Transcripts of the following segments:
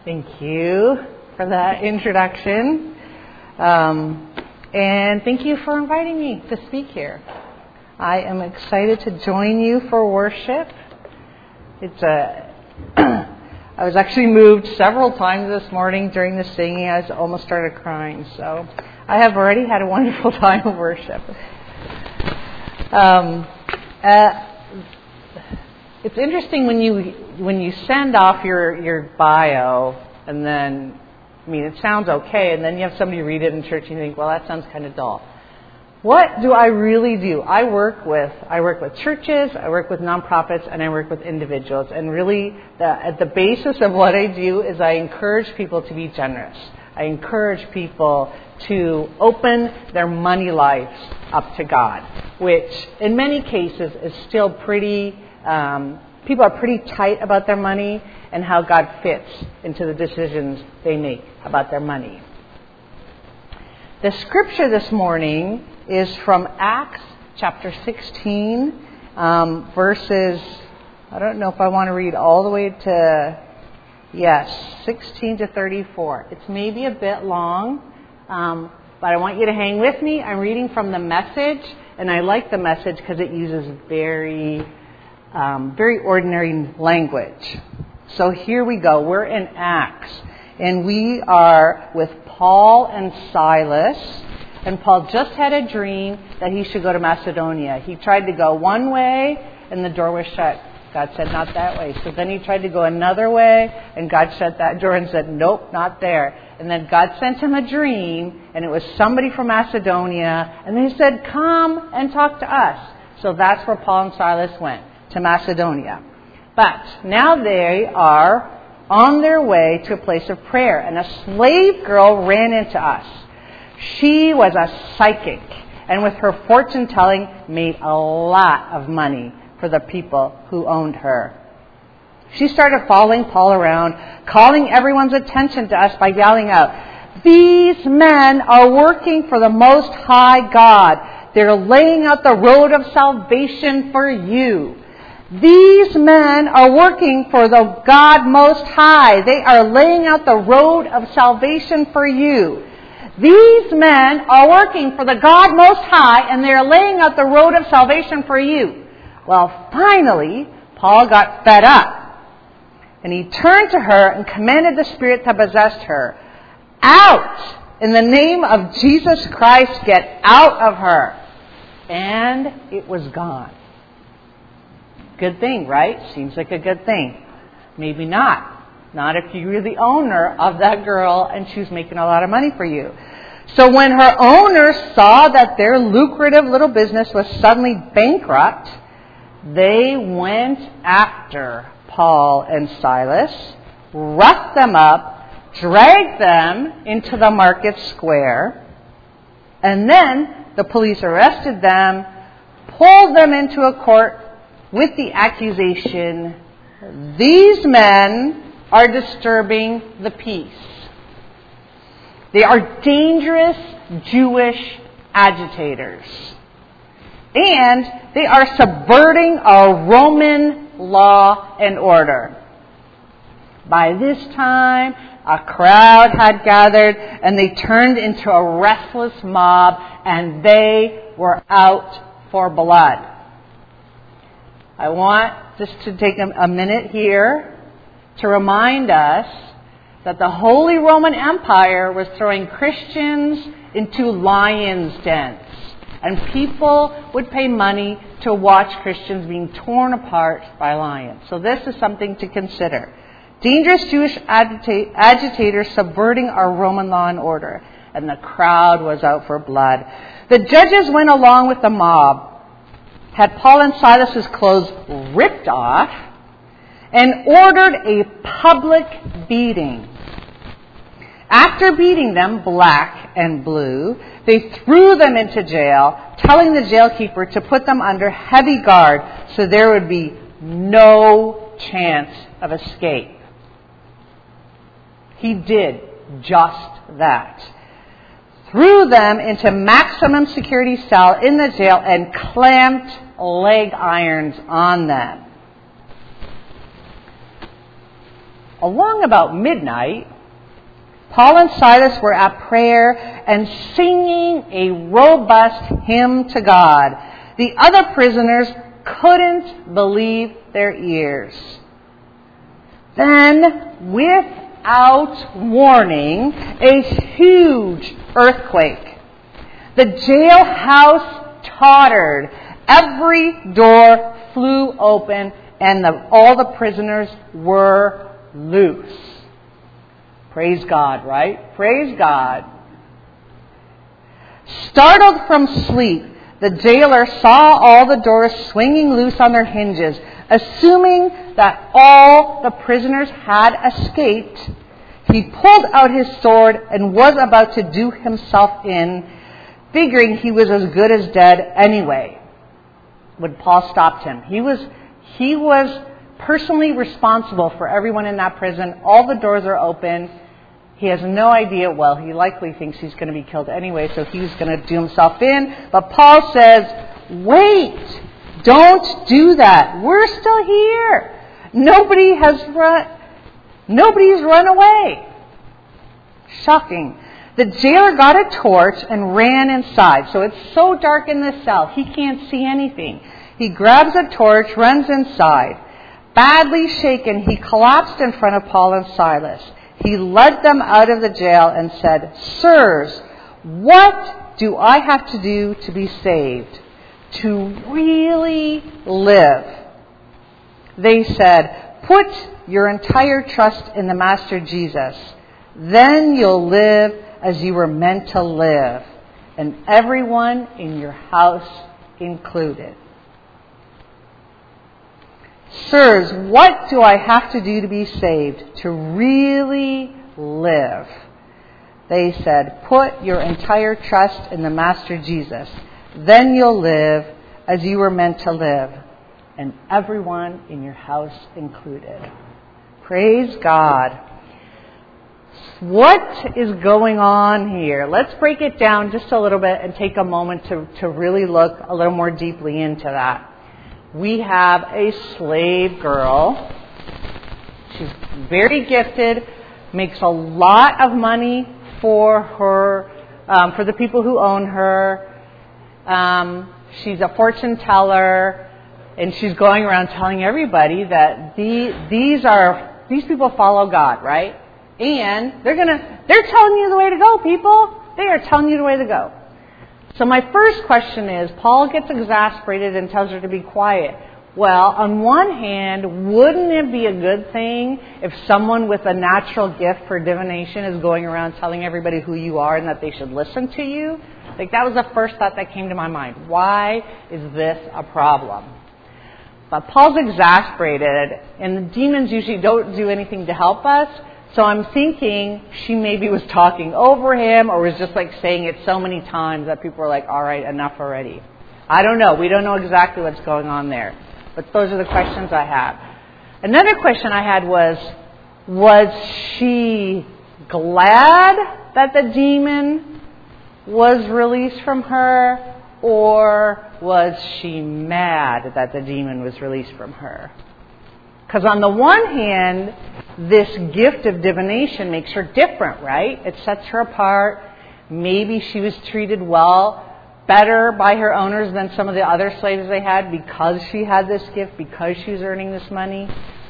Thank you for that introduction. And thank you for inviting me to speak here. I am excited to join you for worship. I was actually moved several times this morning during the singing. I almost started crying. So I have already had a wonderful time of worship. It's interesting when you send off your bio, and then, it sounds okay, and then you have somebody read it in church and you think, well, that sounds kind of dull. What do I really do? I work with churches, I work with nonprofits, and I work with individuals. And really, at the basis of what I do is I encourage people to be generous. I encourage people to open their money lives up to God, which in many cases is still pretty... people are pretty tight about their money and how God fits into the decisions they make about their money. The scripture this morning is from Acts chapter 16, verses, I don't know if I want to read all the way to, 16 to 34. It's maybe a bit long, but I want you to hang with me. I'm reading from the Message, and I like the Message because it uses very ordinary language. So here we go. We're in Acts, and we are with Paul and Silas. And Paul just had a dream that he should go to Macedonia. He tried to go one way, and the door was shut. God said, not that way. So then he tried to go another way, and God shut that door and said, nope, not there. And then God sent him a dream, and it was somebody from Macedonia, and they said, come and talk to us. So that's where Paul and Silas went, to Macedonia. But now they are on their way to a place of prayer, and a slave girl ran into us. She was a psychic, and with her fortune telling made a lot of money for the people who owned her. She started following Paul around, calling everyone's attention to us by yelling out, "These men are working for the Most High God. They're laying out the road of salvation for you. These men are working for the God Most High. They are laying out the road of salvation for you. These men are working for the God Most High, and they are laying out the road of salvation for you." Well, finally, Paul got fed up. And he turned to her and commanded the spirit that possessed her, "Out! In the name of Jesus Christ, get out of her." And it was gone. Good thing, right? Seems like a good thing. Maybe not. Not if you're the owner of that girl and she's making a lot of money for you. So when her owners saw that their lucrative little business was suddenly bankrupt, they went after Paul and Silas, roughed them up, dragged them into the market square, and then the police arrested them, pulled them into a court with the accusation, "These men are disturbing the peace. They are dangerous Jewish agitators. And they are subverting our Roman law and order." By this time, a crowd had gathered, and they turned into a restless mob, and they were out for blood. I want just to take a minute here to remind us that the Holy Roman Empire was throwing Christians into lions' dens. And people would pay money to watch Christians being torn apart by lions. So this is something to consider. Dangerous Jewish agitators subverting our Roman law and order. And the crowd was out for blood. The judges went along with the mob, had Paul and Silas's clothes ripped off, and ordered a public beating. After beating them black and blue, they threw them into jail, telling the jailkeeper to put them under heavy guard so there would be no chance of escape. He did just that. Threw them into maximum security cell in the jail and clamped leg irons on them. along about midnight, Paul and Silas were at prayer and singing a robust hymn to God. The other prisoners couldn't believe their ears. Then, without warning, a huge earthquake. The jailhouse tottered. Every door flew open, and all the prisoners were loose. Praise God, right? Praise God. Startled from sleep, the jailer saw all the doors swinging loose on their hinges. Assuming that all the prisoners had escaped, he pulled out his sword and was about to do himself in, figuring he was as good as dead anyway. When Paul stopped him, he was personally responsible for everyone in that prison. All the doors are open. He has no idea. Well, he likely thinks he's going to be killed anyway, so he's going to do himself in. But Paul says, wait, don't do that. We're still here. Nobody's run away. Shocking. The jailer got a torch and ran inside. So it's so dark in the cell, he can't see anything. He grabs a torch, runs inside. Badly shaken, he collapsed in front of Paul and Silas. He led them out of the jail and said, Sirs, what do I have to do to be saved? To really live? They said, put your entire trust in the Master Jesus. Then you'll live as you were meant to live, and everyone in your house included. Sirs, what do I have to do to be saved? To really live? They said, put your entire trust in the Master Jesus. Then you'll live as you were meant to live, and everyone in your house included. Praise God. What is going on here? Let's break it down just a little bit and take a moment to really look a little more deeply into that. We have a slave girl. She's very gifted, makes a lot of money for for the people who own her. She's a fortune teller, and she's going around telling everybody that these people follow God, right? And they're telling you the way to go, people. They are telling you the way to go. So my first question is, Paul gets exasperated and tells her to be quiet. Well, on one hand, wouldn't it be a good thing if someone with a natural gift for divination is going around telling everybody who you are and that they should listen to you? Like, that was the first thought that came to my mind. Why is this a problem? But Paul's exasperated, and the demons usually don't do anything to help us. So I'm thinking she maybe was talking over him or was just like saying it so many times that people were like, all right, enough already. I don't know. We don't know exactly what's going on there. But those are the questions I have. Another question I had was she glad that the demon was released from her, or was she mad that the demon was released from her? Because on the one hand, this gift of divination makes her different, right? It sets her apart. Maybe she was treated better by her owners than some of the other slaves they had because she had this gift, because she was earning this money.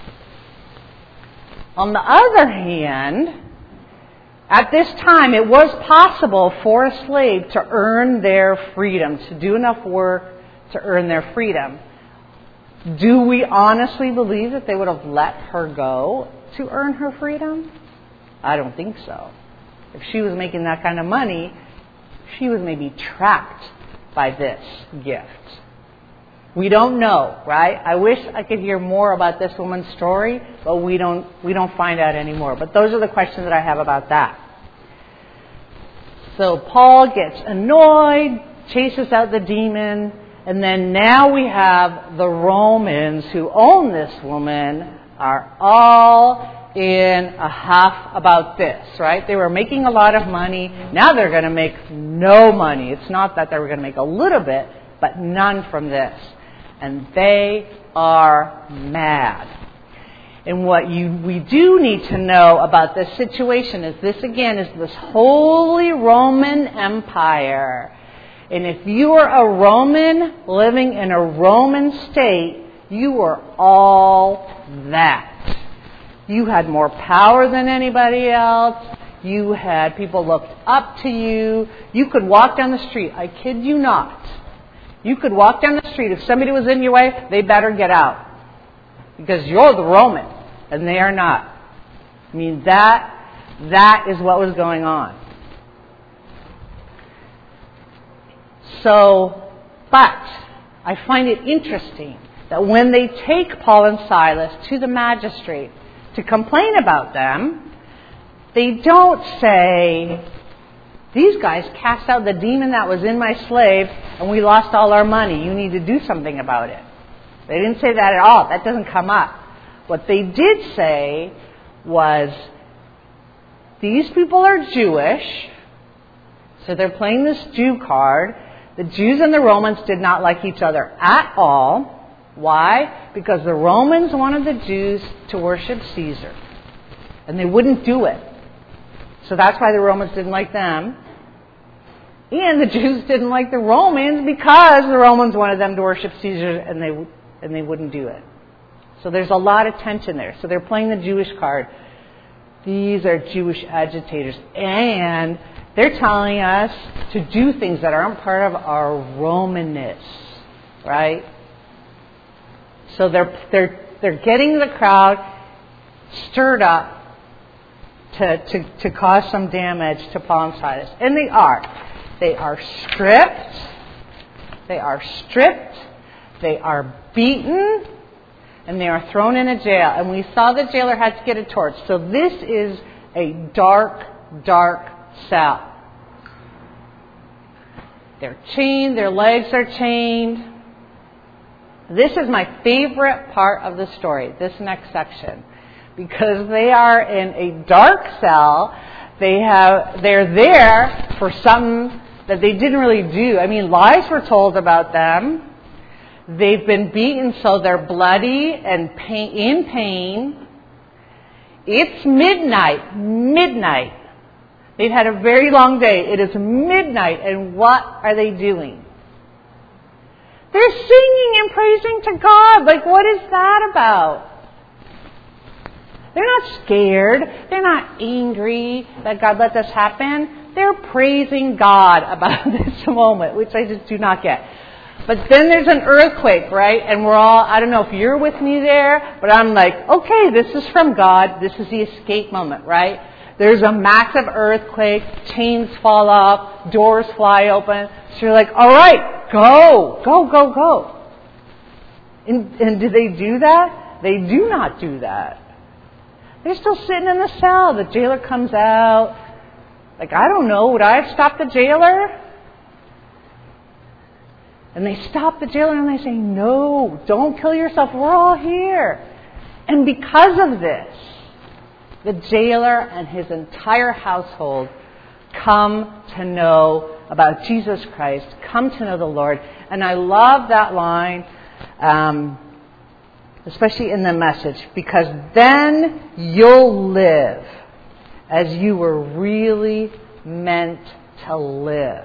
On the other hand, at this time, it was possible for a slave to earn their freedom, to do enough work to earn their freedom. Do we honestly believe that they would have let her go to earn her freedom? I don't think so. If she was making that kind of money, she was maybe trapped by this gift. We don't know, right? I wish I could hear more about this woman's story, but we don't find out anymore. But those are the questions that I have about that. So Paul gets annoyed, chases out the demon, and then now we have the Romans who own this woman are all in a huff about this, right? They were making a lot of money. Now they're going to make no money. It's not that they were going to make a little bit, but none from this. And they are mad. And what we do need to know about this situation is this, again, is this Holy Roman Empire. And if you are a Roman living in a Roman state, you were all that. You had more power than anybody else. You had people looked up to you. You could walk down the street. I kid you not. You could walk down the street. If somebody was in your way, they better get out. Because you're the Roman, and they are not. I mean, that is what was going on. So, but I find it interesting that when they take Paul and Silas to the magistrate to complain about them, they don't say, these guys cast out the demon that was in my slave and we lost all our money. You need to do something about it. They didn't say that at all. That doesn't come up. What they did say was, these people are Jewish, so they're playing this Jew card. The Jews and the Romans did not like each other at all. Why? Because the Romans wanted the Jews to worship Caesar. And they wouldn't do it. So that's why the Romans didn't like them. And the Jews didn't like the Romans because the Romans wanted them to worship Caesar and they wouldn't do it. So there's a lot of tension there. So they're playing the Jewish card. These are Jewish agitators. And they're telling us to do things that aren't part of our Romanness. Right? So they're getting the crowd stirred up to cause some damage to Paul and Silas. And they are. They are stripped. They are stripped. They are beaten. And they are thrown in a jail. And we saw the jailer had to get a torch. So this is a dark, dark cell. They're chained. Their legs are chained. This is my favorite part of the story, this next section. Because they are in a dark cell. They're there for something that they didn't really do. I mean, lies were told about them. They've been beaten so they're bloody and in pain. It's midnight. They've had a very long day. It is midnight, and what are they doing? They're singing and praising to God. Like, what is that about? They're not scared. They're not angry that God let this happen. They're praising God about this moment, which I just do not get. But then there's an earthquake, right? And we're all, I don't know if you're with me there, but I'm like, okay, this is from God. This is the escape moment, right? There's a massive earthquake. Chains fall off. Doors fly open. So you're like, all right, go. And do they do that? They do not do that. They're still sitting in the cell. The jailer comes out. Like, I don't know. Would I have stopped the jailer? And they stop the jailer and they say, no, don't kill yourself. We're all here. And because of this, the jailer and his entire household come to know about Jesus Christ, come to know the Lord. And I love that line, especially in the Message, because then you'll live as you were really meant to live.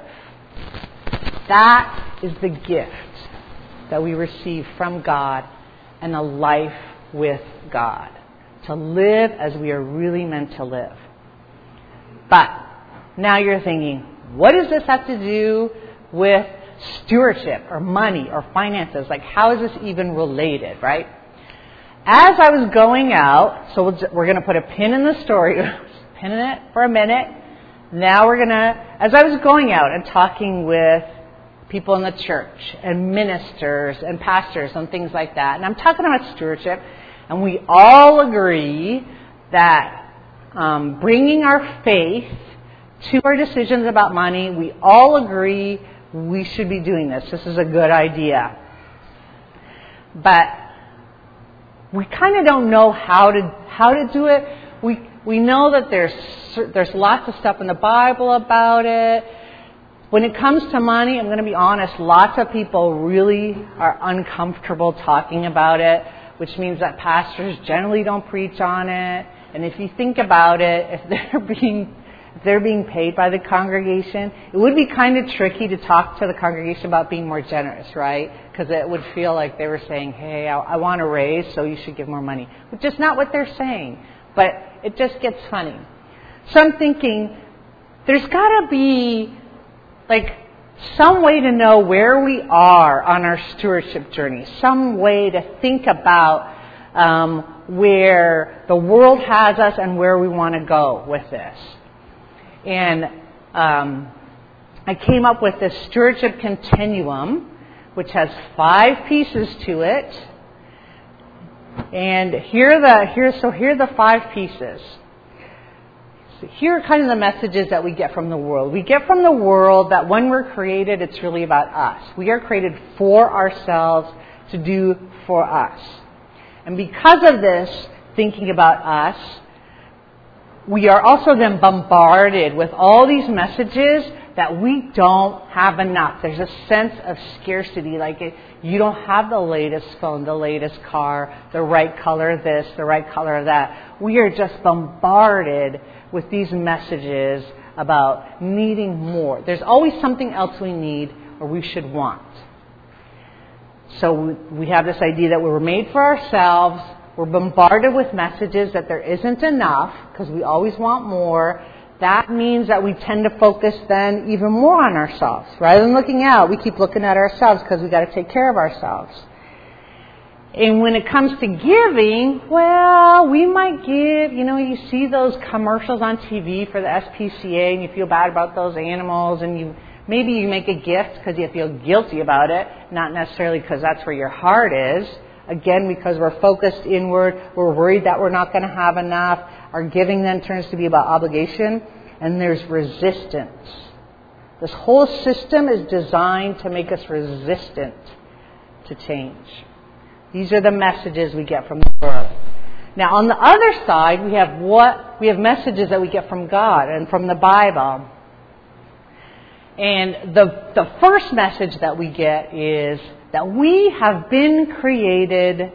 That is the gift that we receive from God and a life with God. To live as we are really meant to live. But now you're thinking, what does this have to do with stewardship or money or finances? Like, how is this even related, right? As I was going out, so we're going to put a pin in the story, pin in it for a minute. Now as I was going out and talking with people in the church and ministers and pastors and things like that, and I'm talking about stewardship, and we all agree that bringing our faith to our decisions about money, we all agree we should be doing this. This is a good idea. But we kind of don't know how to do it. We know that there's lots of stuff in the Bible about it. When it comes to money, I'm going to be honest, lots of people really are uncomfortable talking about it. which means that pastors generally don't preach on it. And if you think about it, if they're being paid by the congregation, it would be kind of tricky to talk to the congregation about being more generous, right? Because it would feel like they were saying, hey, I want a raise, so you should give more money. Which is not what they're saying. But it just gets funny. So I'm thinking, there's got to be some way to know where we are on our stewardship journey. Some way to think about where the world has us and where we want to go with this. And I came up with this stewardship continuum, which has 5 pieces to it. And here are the 5 pieces. So here are kind of the messages that we get from the world. We get from the world that when we're created, it's really about us. We are created for ourselves, to do for us. And because of this, thinking about us, we are also then bombarded with all these messages that we don't have enough. There's a sense of scarcity, you don't have the latest phone, the latest car, the right color of this, the right color of that. We are just bombarded with these messages about needing more. There's always something else we need or we should want. So we have this idea that we were made for ourselves. We're bombarded with messages that there isn't enough because we always want more. That means that we tend to focus then even more on ourselves. Rather than looking out, we keep looking at ourselves because we've got to take care of ourselves. And when it comes to giving, well, we might give, you see those commercials on TV for the SPCA and you feel bad about those animals and maybe you make a gift because you feel guilty about it, not necessarily because that's where your heart is. Again, because we're focused inward, we're worried that we're not going to have enough. Our giving then turns to be about obligation, and there's resistance. This whole system is designed to make us resistant to change. These are the messages we get from the world. Now, on the other side, we have messages that we get from God and from the Bible. And the first message that we get is that we have been created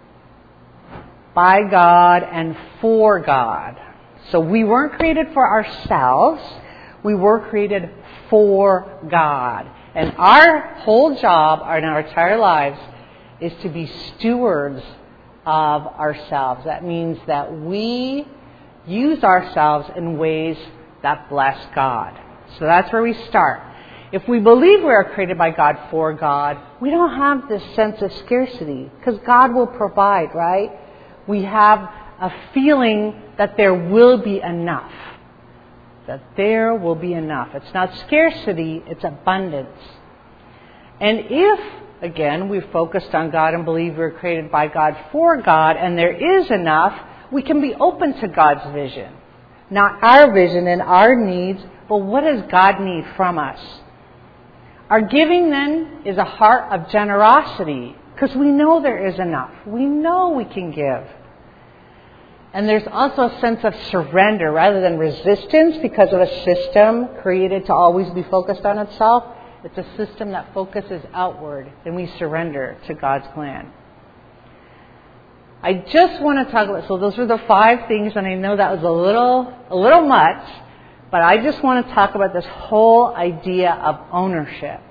by God and for God. So we weren't created for ourselves. We were created for God. And our whole job in our entire lives is to be stewards of ourselves. That means that we use ourselves in ways that bless God. So that's where we start. If we believe we are created by God for God, we don't have this sense of scarcity because God will provide, right? We have a feeling that there will be enough. That there will be enough. It's not scarcity, it's abundance. And if, again, we've focused on God and believe we're created by God for God and there is enough, we can be open to God's vision. Not our vision and our needs, but what does God need from us? Our giving then is a heart of generosity because we know there is enough. We know we can give. And there's also a sense of surrender rather than resistance because of a system created to always be focused on itself. It's a system that focuses outward and we surrender to God's plan. I just want to talk about, so those were the 5 things, and I know that was a little much, but I just want to talk about this whole idea of ownership.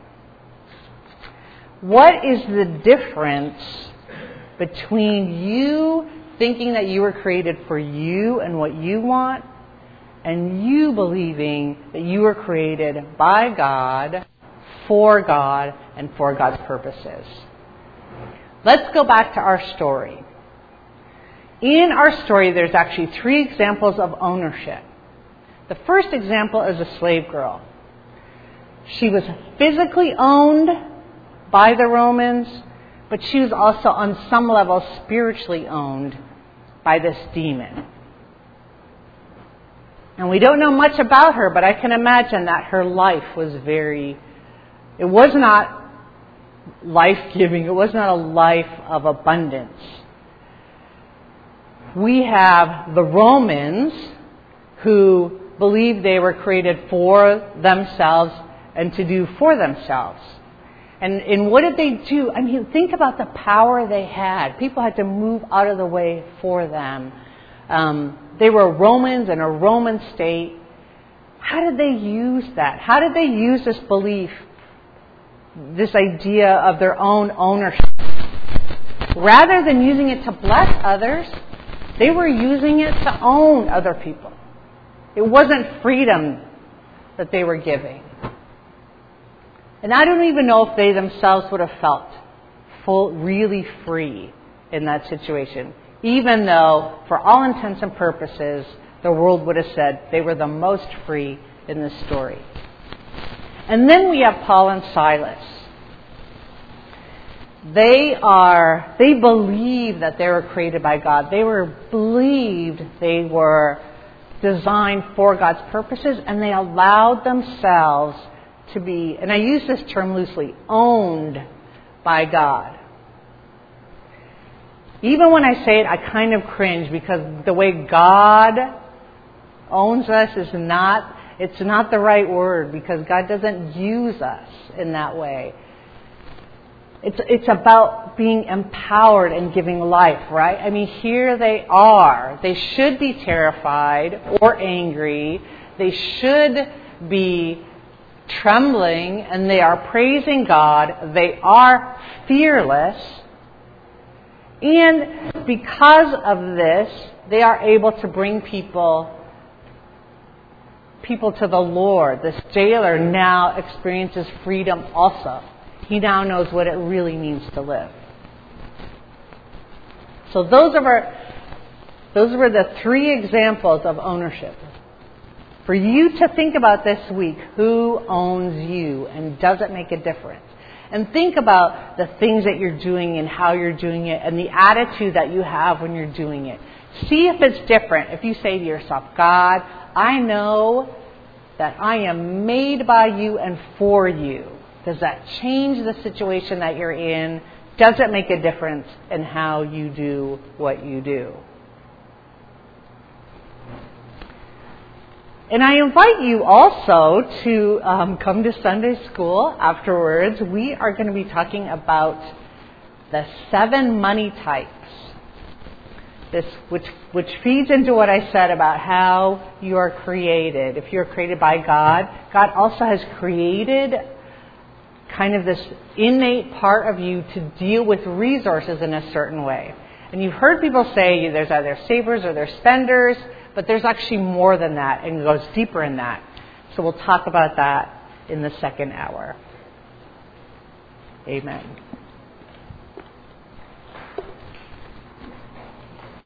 What is the difference between you thinking that you were created for you and what you want, and you believing that you were created by God, and for God's purposes? Let's go back to our story. In our story, there's actually 3 examples of ownership. The first example is a slave girl. She was physically owned by the Romans, but she was also on some level spiritually owned by this demon. And we don't know much about her, but I can imagine that her life was it was not life-giving. It was not a life of abundance. We have the Romans who believed they were created for themselves and to do for themselves. And what did they do? I mean, think about the power they had. People had to move out of the way for them. They were Romans in a Roman state. How did they use that? How did they use this belief, this idea of their own ownership? Rather than using it to bless others, they were using it to own other people. It wasn't freedom that they were giving. And I don't even know if they themselves would have felt really free in that situation, even though, for all intents and purposes, the world would have said they were the most free in this story. And then we have Paul and Silas. They believe that they were created by God. They believed they were designed for God's purposes, and they allowed themselves to be, and I use this term loosely, owned by God. Even when I say it, I kind of cringe, because the way God owns us it's not the right word, because God doesn't use us in that way. It's about being empowered and giving life, right? I mean, here they are. They should be terrified or angry. They should be trembling, and they are praising God. They are fearless. And because of this, they are able to bring people to the Lord. This jailer now experiences freedom also. He now knows what it really means to live. So those were the three examples of ownership. For you to think about this week, who owns you, and does it make a difference? And think about the things that you're doing and how you're doing it and the attitude that you have when you're doing it. See if it's different. If you say to yourself, God, I know that I am made by you and for you. Does that change the situation that you're in? Does it make a difference in how you do what you do? And I invite you also to come to Sunday school afterwards. We are going to be talking about the 7 money types, which feeds into what I said about how you are created. If you're created by God, God also has created kind of this innate part of you to deal with resources in a certain way. And you've heard people say there's either savers or there's spenders, but there's actually more than that, and it goes deeper in that. So we'll talk about that in the second hour. Amen.